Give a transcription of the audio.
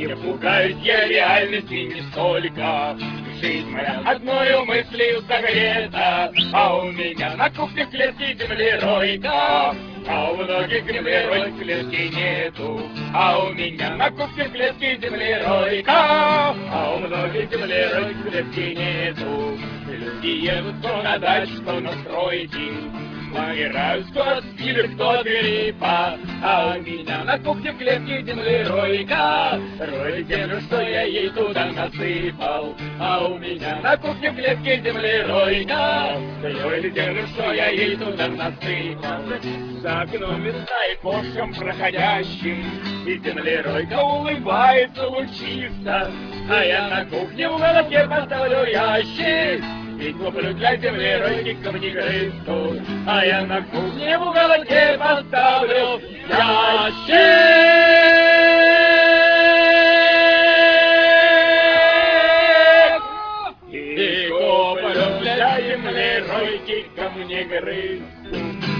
Не пугаюсь я реальности нисколько. Жизнь моя одною мыслью согрета, а у меня на кухне клетки землеройка. А у многих землерой клетки нету, а у меня на кухне клетки землеройка. А у многих землерой клетки нету. Люди едут кто на дачу, кто на стройки, нагирают кто от спиды, кто от гриппа. А у меня на кухне в клетке землеройка. Роет землю, что я ей туда насыпал. А у меня на кухне в клетке землеройка. Роет землю, что я ей туда насыпал. За окном места и кошкам проходящим, и землеройка улыбается, лучится. А я на кухне в уголке поставлю ящик и куплю для землеройки камнегрызку. А я на кухне в уголке поставлю ящик и куплю для землеройки камнегрызку.